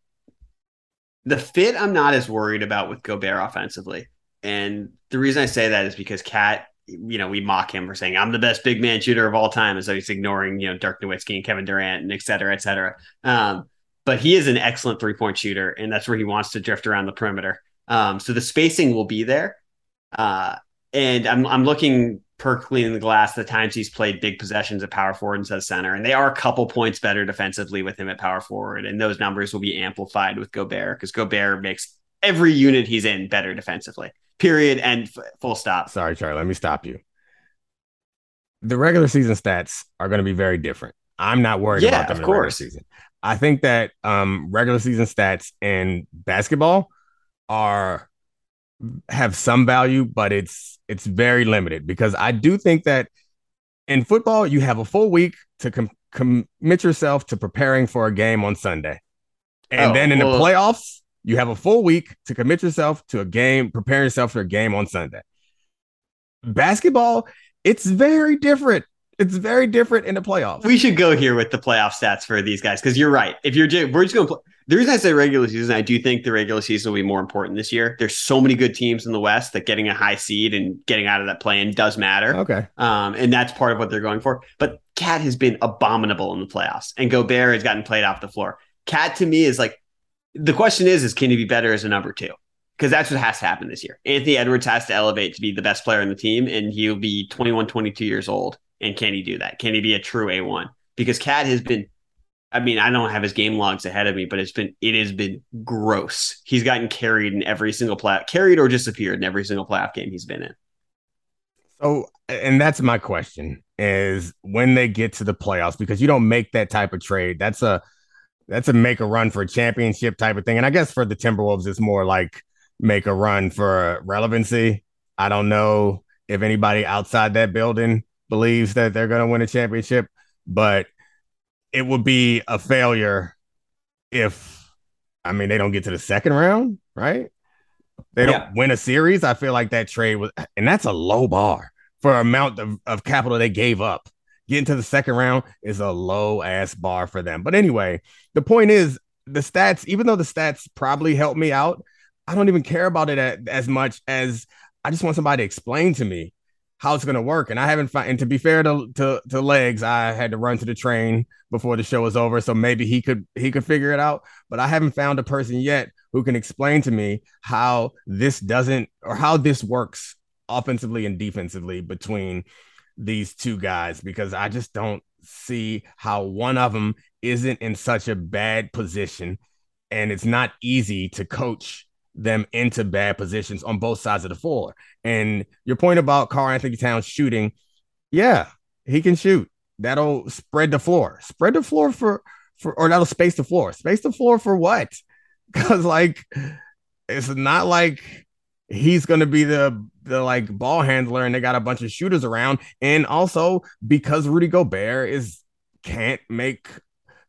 Speaker 3: the fit I'm not as worried about with Gobert offensively. And the reason I say that is because Cat, you know, we mock him for saying I'm the best big man shooter of all time, as though he's ignoring, you know, Dirk Nowitzki and Kevin Durant and et cetera, et cetera. Um, but he is an excellent three-point shooter, and that's where he wants to drift around the perimeter. Um, so the spacing will be there. Uh, and I'm I'm looking per cleaning the glass the times he's played big possessions at power forward and as center, and they are a couple points better defensively with him at power forward, and those numbers will be amplified with Gobert because Gobert makes every unit he's in better defensively, period, and f- full stop.
Speaker 1: Sorry, Charlie, let me stop you. The regular season stats are going to be very different. I'm not worried
Speaker 3: yeah,
Speaker 1: about them
Speaker 3: of
Speaker 1: in the
Speaker 3: course.
Speaker 1: regular season. I think that um, regular season stats in basketball are have some value, but it's it's very limited because I do think that in football you have a full week to com- commit yourself to preparing for a game on Sunday, and oh, then in well, the playoffs you have a full week to commit yourself to a game, prepare yourself for a game on Sunday. Basketball, it's very different. It's very different in the playoffs.
Speaker 3: We should go here with the playoff stats for these guys because you're right. If you're, we're just going to play. The reason I say regular season, I do think the regular season will be more important this year. There's so many good teams in the West that getting a high seed and getting out of that play-in does matter.
Speaker 1: Okay,
Speaker 3: um, and that's part of what they're going for. But Cat has been abominable in the playoffs, and Gobert has gotten played off the floor. Cat to me is like the question is: is can he be better as a number two? Because that's what has to happen this year. Anthony Edwards has to elevate to be the best player in the team, and he'll be twenty-one, twenty-two years old. And can he do that? Can he be a true A one? Because Cat has been, I mean, I don't have his game logs ahead of me, but it's been, it has been gross. He's gotten carried in every single play, carried or disappeared in every single playoff game he's been in.
Speaker 1: So, and that's my question is when they get to the playoffs, because you don't make that type of trade. That's a, that's a make a run for a championship type of thing. And I guess for the Timberwolves, it's more like make a run for relevancy. I don't know if anybody outside that building believes that they're going to win a championship, but it would be a failure if, I mean, they don't get to the second round, right? They don't yeah. win a series. I feel like that trade was, and that's a low bar for amount of, of capital they gave up. Getting to the second round is a low ass bar for them. But anyway, the point is the stats, even though the stats probably help me out, I don't even care about it as much as I just want somebody to explain to me how it's going to work. And I haven't found, and to be fair to, to, to Legs, I had to run to the train before the show was over. So maybe he could, he could figure it out, but I haven't found a person yet who can explain to me how this doesn't, or how this works offensively and defensively between these two guys, because I just don't see how one of them isn't in such a bad position. And it's not easy to coach them into bad positions on both sides of the floor. And your point about Karl-Anthony Towns shooting, yeah, he can shoot. That'll spread the floor. Spread the floor for, for or that'll space the floor. Space the floor for what? Because, like, it's not like he's going to be the, the, like, ball handler and they got a bunch of shooters around. And also, because Rudy Gobert is can't make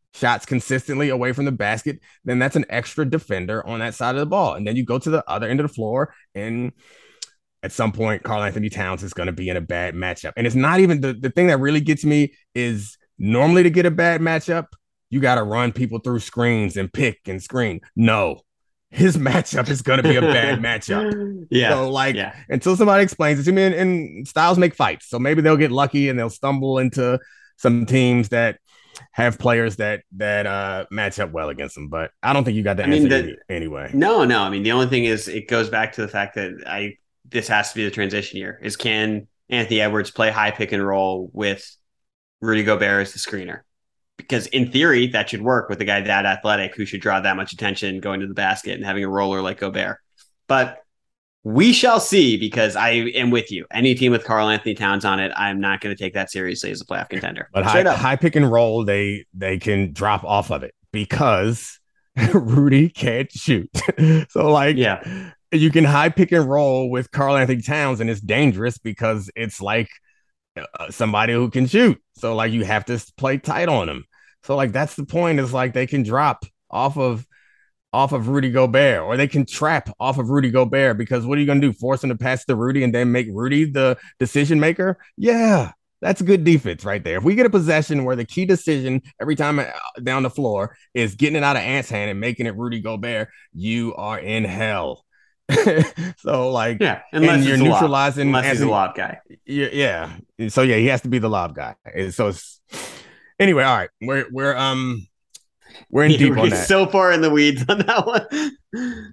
Speaker 1: shots consistently away from the basket, then that's an extra defender on that side of the ball. And then you go to the other end of the floor, and at some point, Karl-Anthony Towns is going to be in a bad matchup. And it's not even the, the thing that really gets me is normally to get a bad matchup, you got to run people through screens and pick and screen. No, his matchup is going to be a bad matchup.
Speaker 3: Yeah.
Speaker 1: So, like,
Speaker 3: yeah.
Speaker 1: until somebody explains it to me, and, and styles make fights. So maybe they'll get lucky and they'll stumble into some teams that have players that that uh, match up well against them. But I don't think you got the I answer mean, the, anyway.
Speaker 3: No, no. I mean, the only thing is it goes back to the fact that I this has to be the transition year. Is can Anthony Edwards play high pick and roll with Rudy Gobert as the screener? Because in theory, that should work with a guy that athletic who should draw that much attention going to the basket and having a roller like Gobert. But we shall see, because I am with you. Any team with Karl-Anthony Towns on it, I'm not going to take that seriously as a playoff contender.
Speaker 1: But high, high pick and roll, they they can drop off of it because Rudy can't shoot. So, like,
Speaker 3: yeah,
Speaker 1: you can high pick and roll with Karl-Anthony Towns, and it's dangerous because it's like uh, somebody who can shoot. So, like, you have to play tight on him. So, like, that's the point, is like they can drop off of off of Rudy Gobert, or they can trap off of Rudy Gobert, because what are you going to do? Force him to pass to Rudy and then make Rudy the decision maker? Yeah, that's good defense right there. If we get a possession where the key decision every time down the floor is getting it out of Ant's hand and making it Rudy Gobert, you are in hell. So, like,
Speaker 3: yeah, unless
Speaker 1: you're neutralizing,
Speaker 3: unless he's a lob guy.
Speaker 1: Yeah, yeah. So yeah, he has to be the lob guy. So it's, anyway, all right, we're we're um we're in deep
Speaker 3: we're
Speaker 1: on that.
Speaker 3: So far in the weeds on that one.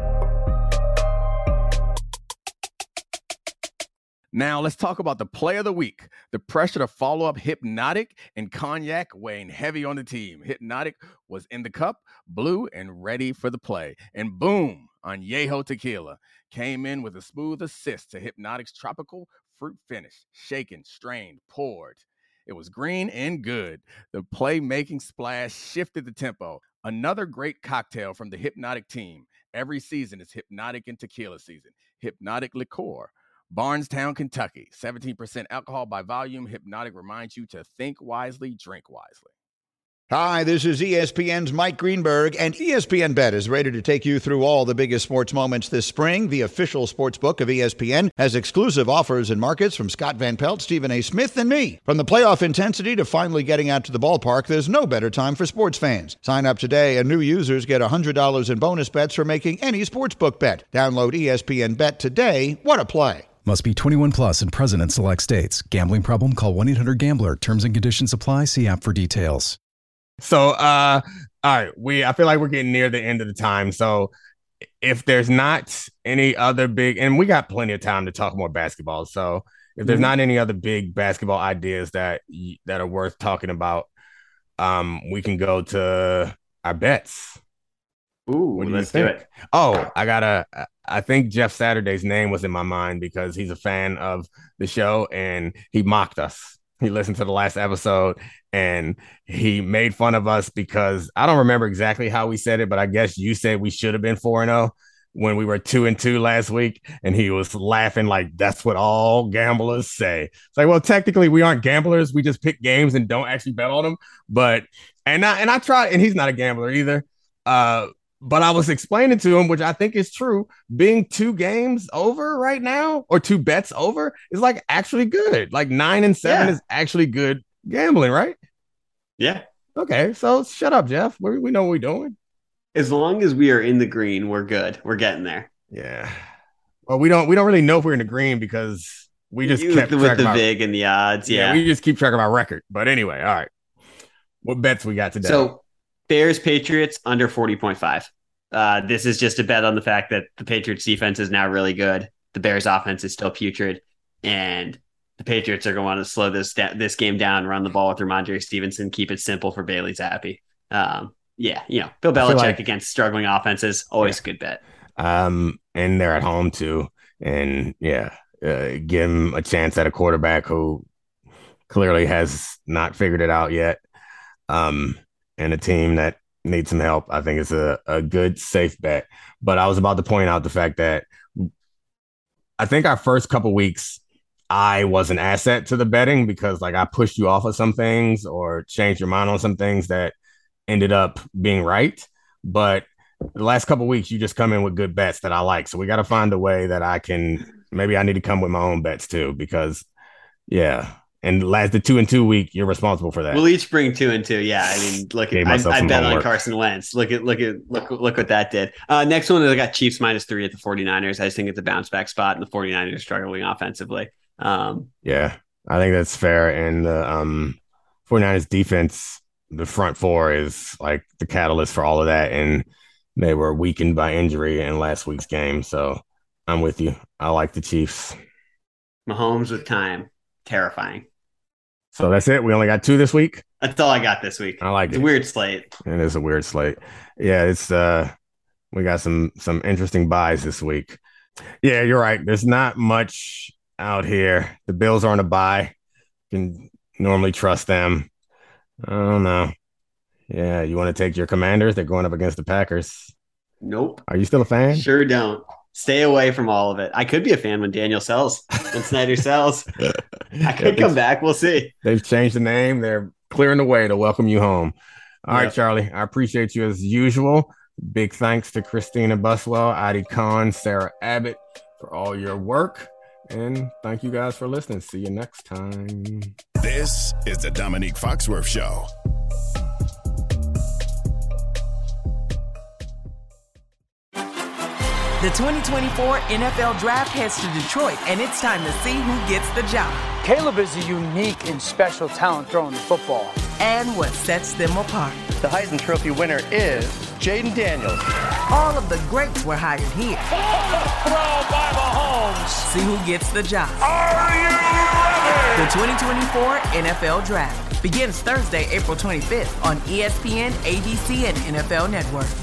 Speaker 1: Now let's talk about the play of the week. The pressure to follow up Hypnotic and Cognac weighing heavy on the team. Hypnotic was in the cup, blue, and ready for the play. And boom, Añejo Tequila came in with a smooth assist to Hypnotic's tropical fruit finish. Shaken, strained, poured. It was green and good. The playmaking splash shifted the tempo. Another great cocktail from the Hypnotic team. Every season is Hypnotic and Tequila season. Hypnotic Liqueur. Barnstown, Kentucky. seventeen percent alcohol by volume. Hypnotic reminds you to think wisely, drink wisely.
Speaker 5: Hi, this is E S P N's Mike Greenberg, and E S P N Bet is ready to take you through all the biggest sports moments this spring. The official sports book of E S P N has exclusive offers and markets from Scott Van Pelt, Stephen A. Smith, and me. From the playoff intensity to finally getting out to the ballpark, there's no better time for sports fans. Sign up today, and new users get one hundred dollars in bonus bets for making any sportsbook bet. Download E S P N Bet today. What a play.
Speaker 6: Must be twenty-one plus and present in select states. Gambling problem? Call one eight hundred gambler. Terms and conditions apply. See app for details.
Speaker 1: So, uh, all right, we I feel like we're getting near the end of the time. So, if there's not any other big, and we got plenty of time to talk more basketball. So, if there's mm-hmm. not any other big basketball ideas that that are worth talking about, um, we can go to our bets.
Speaker 3: Ooh, what do let's do it.
Speaker 1: Oh, I gotta. I think Jeff Saturday's name was in my mind because he's a fan of the show and he mocked us. He listened to the last episode and he made fun of us because I don't remember exactly how we said it, but I guess you said we should have been four and oh when we were two and two last week. And he was laughing like that's what all gamblers say. It's like, well, technically we aren't gamblers. We just pick games and don't actually bet on them. But and I and I tried, and he's not a gambler either. Uh, But I was explaining to him, which I think is true, being two games over right now or two bets over is like actually good. Like nine and seven yeah. is actually good gambling, right?
Speaker 3: Yeah.
Speaker 1: Okay. So shut up, Jeff. We, we know what we're doing.
Speaker 3: As long as we are in the green, we're good. We're getting there.
Speaker 1: Yeah. Well, we don't we don't really know if we're in the green because we just
Speaker 3: you,
Speaker 1: kept
Speaker 3: with
Speaker 1: track
Speaker 3: the
Speaker 1: of our,
Speaker 3: vig and the odds. Yeah.
Speaker 1: yeah. We just keep track of our record. But anyway, all right. What bets we got today?
Speaker 3: So Bears Patriots under forty point five. Uh, this is just a bet on the fact that the Patriots defense is now really good. The Bears offense is still putrid, and the Patriots are going to want to slow this this game down, run the ball with Ramondre Stevenson, keep it simple for Bailey Zappi. Um, yeah, you know, Bill Belichick like, against struggling offenses, always yeah. a good bet.
Speaker 1: Um, and they're at home too, and yeah, uh, give him a chance at a quarterback who clearly has not figured it out yet. Um, and a team that need some help. I think it's a, a good, safe bet. But I was about to point out the fact that I think our first couple weeks, I was an asset to the betting because like I pushed you off of some things or changed your mind on some things that ended up being right. But the last couple of weeks, you just come in with good bets that I like. So we got to find a way that I can, maybe I need to come with my own bets too, because yeah. And last the two and two week, you're responsible for that.
Speaker 3: We'll each bring two and two. Yeah. I mean, look, at, I, I bet homework. on Carson Wentz. Look at, look at, look, look what that did. Uh, next one is I got Chiefs minus three at the 49ers. I just think it's a bounce back spot and the 49ers struggling offensively. Um,
Speaker 1: yeah, I think that's fair. And the um, 49ers defense, the front four is like the catalyst for all of that. And they were weakened by injury in last week's game. So I'm with you. I like the Chiefs.
Speaker 3: Mahomes with time. Terrifying.
Speaker 1: So that's it. We only got two this week.
Speaker 3: That's all I got this week.
Speaker 1: I like
Speaker 3: it's
Speaker 1: it.
Speaker 3: It's a weird slate.
Speaker 1: It is a weird slate. Yeah, it's uh, we got some some interesting buys this week. Yeah, you're right. There's not much out here. The Bills are on a bye. You can normally trust them. I don't know. Yeah, you want to take your Commanders? They're going up against the Packers.
Speaker 3: Nope.
Speaker 1: Are you still a fan?
Speaker 3: Sure don't. Stay away from all of it. I could be a fan when Daniel sells, when Snyder sells. I could come back. We'll see.
Speaker 1: They've changed the name. They're clearing the way to welcome you home. All yep. right, Charlie. I appreciate you as usual. Big thanks to Christina Buswell, Adi Khan, Sarah Abbott for all your work. And thank you guys for listening. See you next time.
Speaker 2: This is the Dominique Foxworth Show.
Speaker 7: The twenty twenty-four N F L Draft heads to Detroit, and it's time to see who gets the job.
Speaker 8: Caleb is a unique and special talent throwing the football.
Speaker 7: And what sets them apart.
Speaker 9: The Heisman Trophy winner is Jaden Daniels.
Speaker 7: All of the greats were hired here.
Speaker 10: Throw by Mahomes.
Speaker 7: See who gets the job.
Speaker 10: Are you ready?
Speaker 7: The twenty twenty-four N F L Draft begins Thursday, April twenty-fifth on E S P N, A B C, and N F L Network.